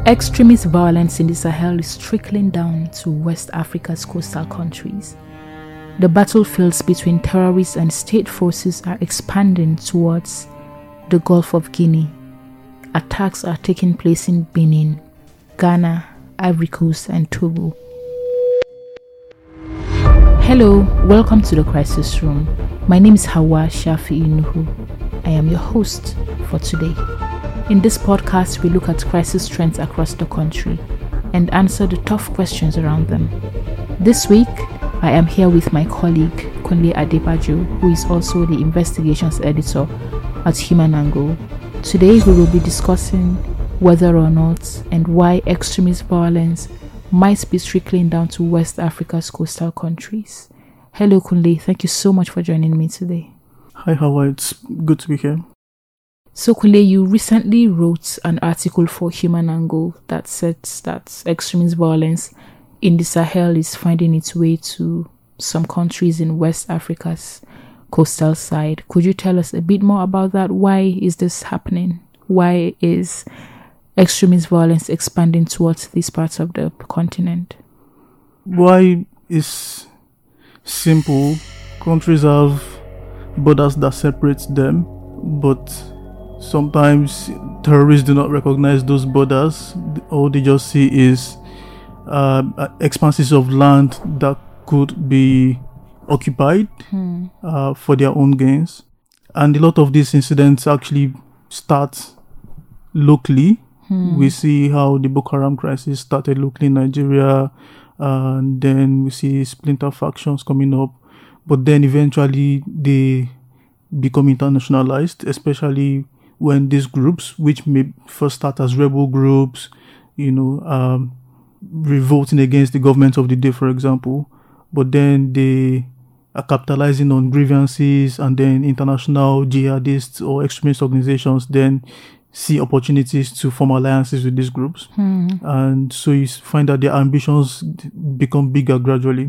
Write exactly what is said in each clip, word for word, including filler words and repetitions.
Extremist violence in the Sahel is trickling down to West Africa's coastal countries. The battlefields between terrorists and state forces are expanding towards the Gulf of Guinea. Attacks are taking place in Benin, Ghana, Ivory Coast, and Togo. Hello, welcome to the Crisis Room. My name is Hawa Shafi Inuhu. I am your host for today. In this podcast, we look at crisis trends across the country and answer the tough questions around them. This week, I am here with my colleague, Kunle Adebajo, who is also the investigations editor at Human Angle. Today, we will be discussing whether or not and why extremist violence might be trickling down to West Africa's coastal countries. Hello, Kunle. Thank you so much for joining me today. Hi, Hawa. It's good to be here. So, Kunle, you recently wrote an article for Human Angle that says that extremist violence in the Sahel is finding its way to some countries in West Africa's coastal side. Could you tell us a bit more about that? Why is this happening? Why is extremist violence expanding towards these parts of the continent? Why is simple. Countries have borders that separate them, but sometimes terrorists do not recognize those borders. All they just see is uh, expanses of land that could be occupied hmm. uh, for their own gains. And a lot of these incidents actually start locally. Hmm. We see how the Boko Haram crisis started locally in Nigeria, uh, and then we see splinter factions coming up. But then eventually they become internationalized, especially when these groups, which may first start as rebel groups, you know, um, revolting against the government of the day, for example, but then they are capitalizing on grievances, and then international jihadists or extremist organizations then see opportunities to form alliances with these groups. Hmm. And so you find that their ambitions become bigger gradually,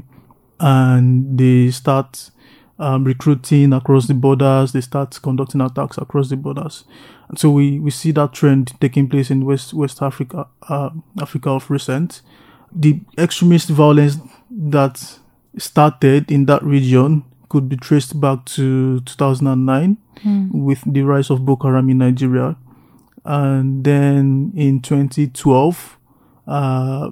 and they start Um, recruiting across the borders. They start conducting attacks across the borders, and so we, we see that trend taking place in West West Africa, uh, Africa of recent. The extremist violence that started in that region could be traced back to two thousand nine mm. with the rise of Boko Haram in Nigeria, and then in twenty twelve. Uh,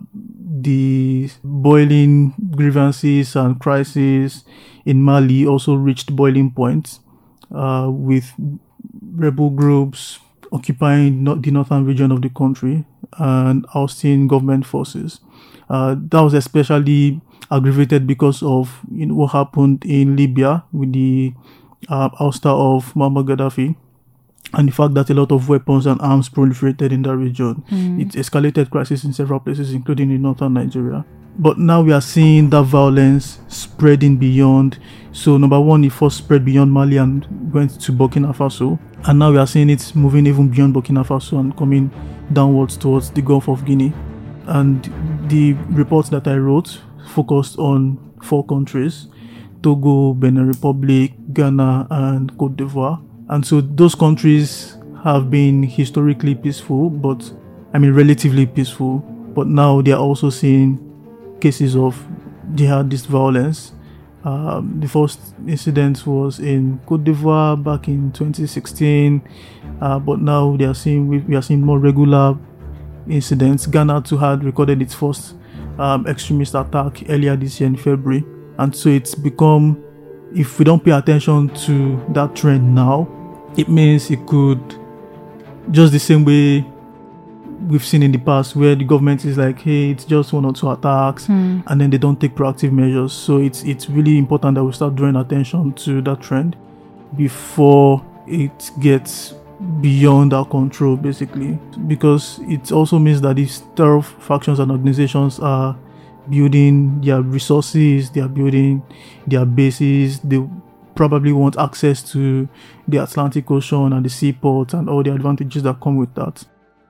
the boiling grievances and crises in Mali also reached boiling points, uh, with rebel groups occupying not the northern region of the country and ousting government forces. Uh, that was especially aggravated because of you know, what happened in Libya with the uh, ouster of Muammar Gaddafi, and the fact that a lot of weapons and arms proliferated in that region. Mm. It escalated crisis in several places, including in northern Nigeria. But now we are seeing that violence spreading beyond. So number one, it first spread beyond Mali and went to Burkina Faso. And now we are seeing it moving even beyond Burkina Faso and coming downwards towards the Gulf of Guinea. And the report that I wrote focused on four countries: Togo, Benin Republic, Ghana, and Cote d'Ivoire. And so those countries have been historically peaceful, but I mean relatively peaceful. But now they are also seeing cases of jihadist violence. Um, the first incident was in Cote d'Ivoire back in twenty sixteen, uh, but now they are seeing we, we are seeing more regular incidents. Ghana too had recorded its first um, extremist attack earlier this year in February, and so it's become. If we don't pay attention to that trend now, it means it could, just the same way we've seen in the past, where the government is like, hey, it's just one or two attacks, mm. and then they don't take proactive measures. So it's it's really important that we start drawing attention to that trend before it gets beyond our control, basically, because it also means that these terror factions and organizations are building their resources, they are building their bases. They probably want access to the Atlantic Ocean and the seaport and all the advantages that come with that.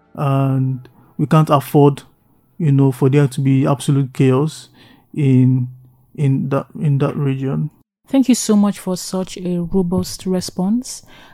And we can't afford, you know, for there to be absolute chaos in in that in that region. Thank you so much for such a robust response.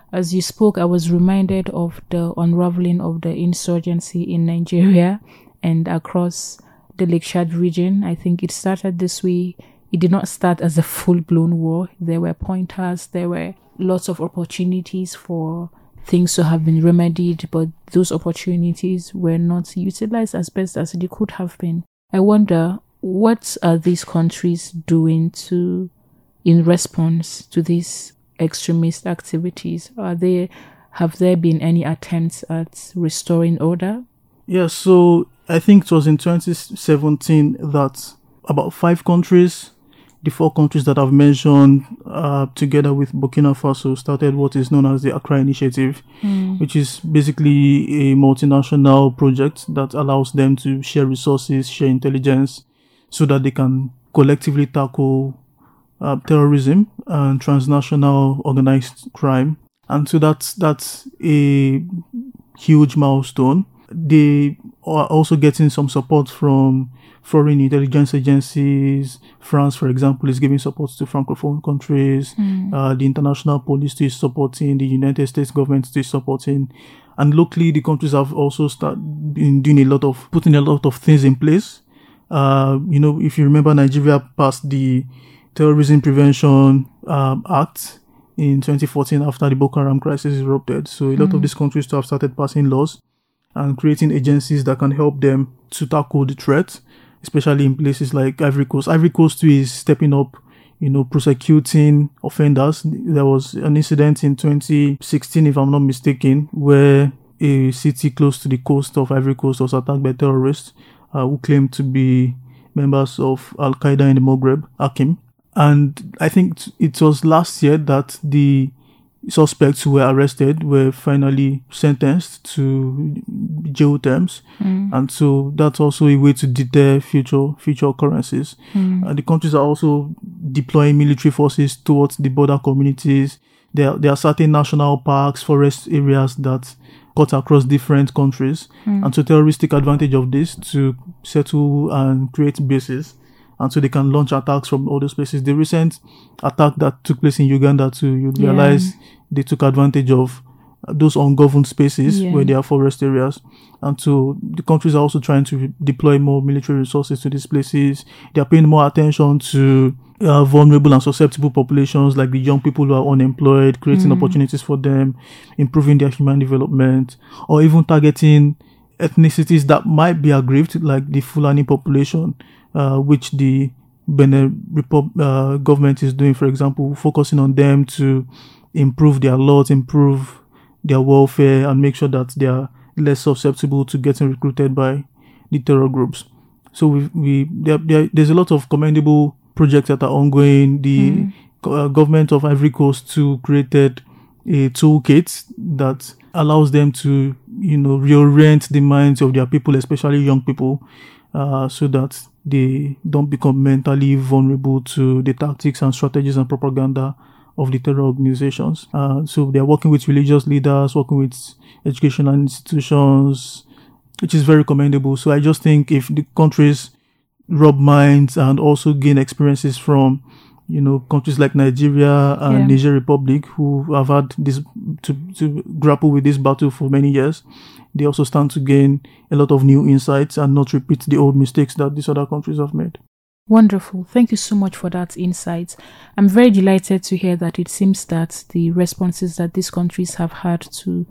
As you spoke, I was reminded of the unraveling of the insurgency in Nigeria and across the Lake Chad region. I think it started this way. It did not start as a full-blown war. There were pointers, there were lots of opportunities for things to have been remedied, but those opportunities were not utilized as best as they could have been. I wonder, what are these countries doing to, in response to these extremist activities? Are they, have there been any attempts at restoring order? Yeah, so I think it was in twenty seventeen that about five countries, the four countries that I've mentioned, uh, together with Burkina Faso, started what is known as the Accra Initiative, mm. which is basically a multinational project that allows them to share resources, share intelligence, so that they can collectively tackle uh, terrorism and transnational organized crime. And so that's, that's a huge milestone. They are also getting some support from foreign intelligence agencies. France, for example, is giving support to Francophone countries. Mm. Uh, the international police is supporting. The United States government is supporting. And locally, the countries have also started been doing a lot of, putting a lot of things in place. Uh, you know, if you remember, Nigeria passed the Terrorism Prevention um, Act in twenty fourteen after the Boko Haram crisis erupted. So a lot mm. of these countries too have started passing laws and creating agencies that can help them to tackle the threat, especially in places like Ivory Coast. Ivory Coast too is stepping up, you know, prosecuting offenders. There was an incident in twenty sixteen, if I'm not mistaken, where a city close to the coast of Ivory Coast was attacked by terrorists uh, who claimed to be members of Al-Qaeda in the Maghreb, Akim. And I think it was last year that the suspects who were arrested were finally sentenced to jail terms. Mm. And so that's also a way to deter future future occurrences. Mm. Uh, the countries are also deploying military forces towards the border communities. There, there are certain national parks, forest areas that cut across different countries. Mm. And so terrorists take advantage of this to settle and create bases. And so they can launch attacks from all those places. The recent attack that took place in Uganda too, you yeah. realize they took advantage of those ungoverned spaces yeah. where there are forest areas. And so the countries are also trying to deploy more military resources to these places. They are paying more attention to uh, vulnerable and susceptible populations like the young people who are unemployed, creating mm. opportunities for them, improving their human development, or even targeting ethnicities that might be aggrieved, like the Fulani population, uh, which the Benin Repub- uh, government is doing, for example, focusing on them to improve their laws, improve their welfare, and make sure that they are less susceptible to getting recruited by the terror groups. So we, we there, there, there's a lot of commendable projects that are ongoing. The mm. uh, government of Ivory Coast too created a toolkit that allows them to, you know, reorient the minds of their people, especially young people, uh, so that they don't become mentally vulnerable to the tactics and strategies and propaganda of the terror organizations. Uh, so they're working with religious leaders, working with educational institutions, which is very commendable. So I just think if the countries rub minds and also gain experiences from, you know, countries like Nigeria and yeah. Niger Republic, who have had this to, to grapple with this battle for many years, they also stand to gain a lot of new insights and not repeat the old mistakes that these other countries have made. Wonderful. Thank you so much for that insight. I'm very delighted to hear that it seems that the responses that these countries have had to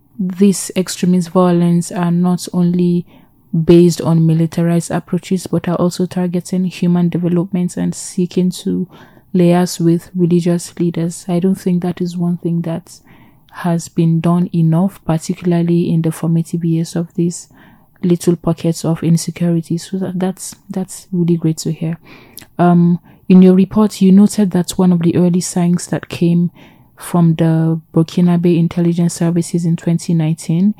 this extremist violence are not only based on militarized approaches, but are also targeting human development and seeking to liaise with religious leaders. I don't think that is one thing that has been done enough, particularly in the formative years of these little pockets of insecurity. So that, that's that's really great to hear. Um, in your report, you noted that one of the early signs that came from the Burkinabe intelligence services in twenty nineteen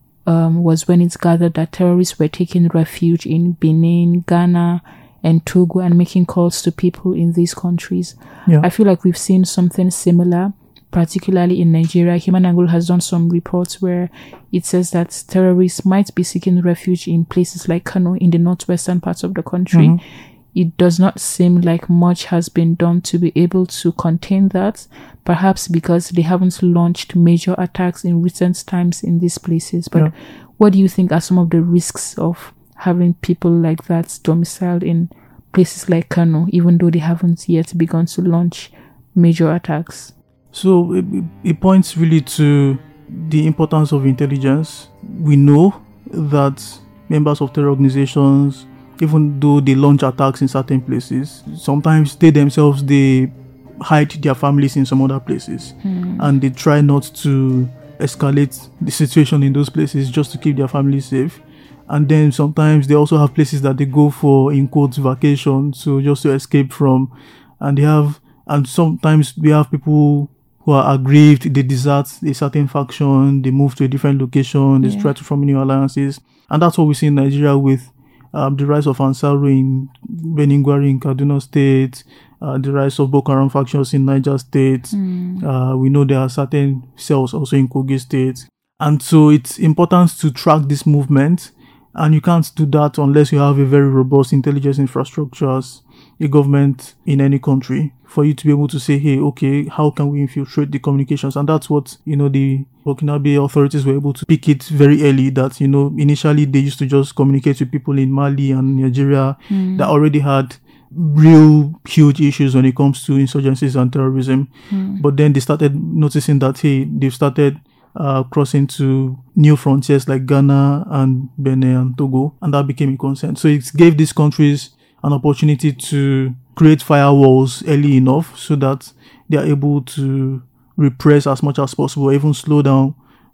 um, was when it's gathered that terrorists were taking refuge in Benin, Ghana, and Togo and making calls to people in these countries. Yeah. I feel like we've seen something similar, particularly in Nigeria. Human Angle has done some reports where it says that terrorists might be seeking refuge in places like Kano in the northwestern parts of the country. Mm-hmm. it does not seem like much has been done to be able to contain that, perhaps because they haven't launched major attacks in recent times in these places. But yeah. What do you think are some of the risks of having people like that domiciled in places like Kano, even though they haven't yet begun to launch major attacks? So it, it points really to the importance of intelligence. We know that members of terror organizations, even though they launch attacks in certain places, sometimes they themselves, they hide their families in some other places. Mm. And they try not to escalate the situation in those places just to keep their families safe. And then sometimes they also have places that they go for, in quotes, vacation, so just to escape from. And they have, and sometimes we have people who are aggrieved, they desert a certain faction, they move to a different location, they yeah. try to form new alliances. And that's what we see in Nigeria with um, the rise of Ansaru in Beningwari in Kaduna State, uh, the rise of Boko Haram factions in Niger State. Mm. Uh, we know there are certain cells also in Kogi State. And so it's important to track this movement. And you can't do that unless you have a very robust intelligence infrastructure as a government in any country, for you to be able to say, hey, okay, how can we infiltrate the communications? And that's what, you know, the Burkinabe authorities were able to pick it very early, that, you know, initially they used to just communicate with people in Mali and Nigeria mm. that already had real huge issues when it comes to insurgencies and terrorism. Mm. But then they started noticing that, hey, they've started Uh, crossing to new frontiers like Ghana and Benin and Togo, and that became a concern. So it gave these countries an opportunity to create firewalls early enough so that they are able to repress as much as possible, even slow down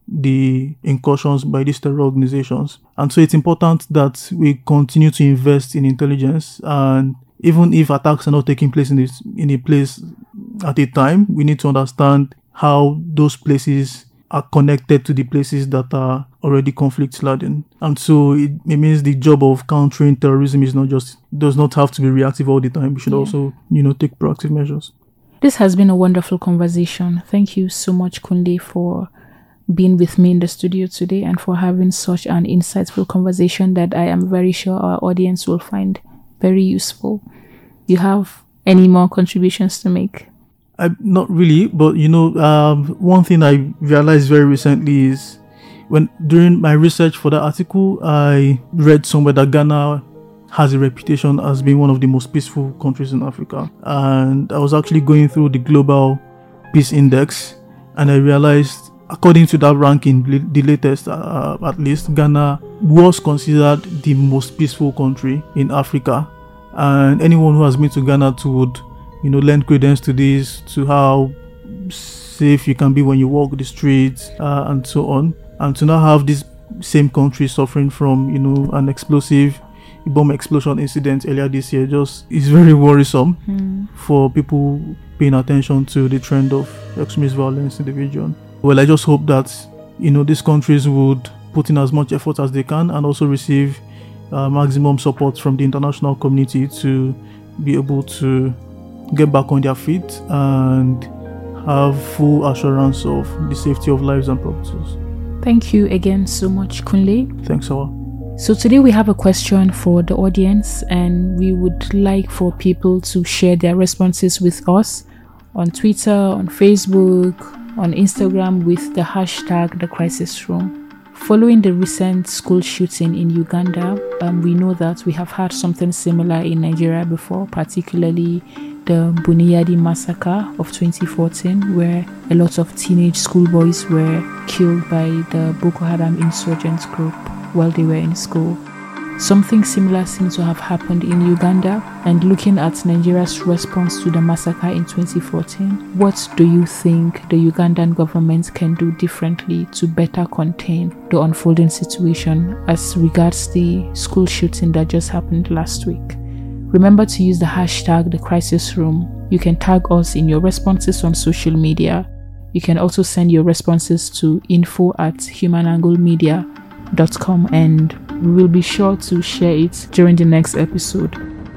the incursions by these terror organizations. And so it's important that we continue to invest in intelligence, and even if attacks are not taking place in this in a place at a time, we need to understand how those places are connected to the places that are already conflict laden. And so it, it means the job of countering terrorism is not just, does not have to be reactive all the time. We should yeah. also, you know, take proactive measures. This has been a wonderful conversation. Thank you so much, Kunle, for being with me in the studio today and for having such an insightful conversation that I am very sure our audience will find very useful. You have any more contributions to make? I, not really, but you know, um, one thing I realized very recently is when during my research for the article, I read somewhere that Ghana has a reputation as being one of the most peaceful countries in Africa. And I was actually going through the Global Peace Index, and I realized, according to that ranking, the latest uh, at least, Ghana was considered the most peaceful country in Africa. And anyone who has been to Ghana to would you know, lend credence to this, to how safe you can be when you walk the streets, uh, and so on. And to now have this same country suffering from, you know, an explosive bomb explosion incident earlier this year just is very worrisome mm. for people paying attention to the trend of extremist violence in the region. Well, I just hope that, you know, these countries would put in as much effort as they can and also receive uh, maximum support from the international community to be able to get back on their feet and have full assurance of the safety of lives and properties. Thank you again so much, Kunle. Thanks, Hawa. So today we have a question for the audience, and we would like for people to share their responses with us on Twitter, on Facebook, on Instagram with the hashtag The Crisis Room. Following the recent school shooting in Uganda, um, we know that we have had something similar in Nigeria before, particularly the Buniyadi massacre of twenty fourteen, where a lot of teenage schoolboys were killed by the Boko Haram insurgent group while they were in school. Something similar seems to have happened in Uganda, and looking at Nigeria's response to the massacre in twenty fourteen, what do you think the Ugandan government can do differently to better contain the unfolding situation as regards the school shooting that just happened last week? Remember to use the hashtag The Crisis Room. You can tag us in your responses on social media. You can also send your responses to info at human angle media dot com, and we will be sure to share it during the next episode.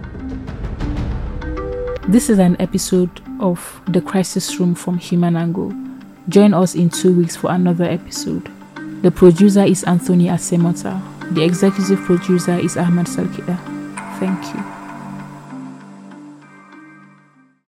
This is an episode of The Crisis Room from Human Angle. Join us in two weeks for another episode. The producer is Anthony Asemota. The executive producer is Ahmad Salkida. Thank you.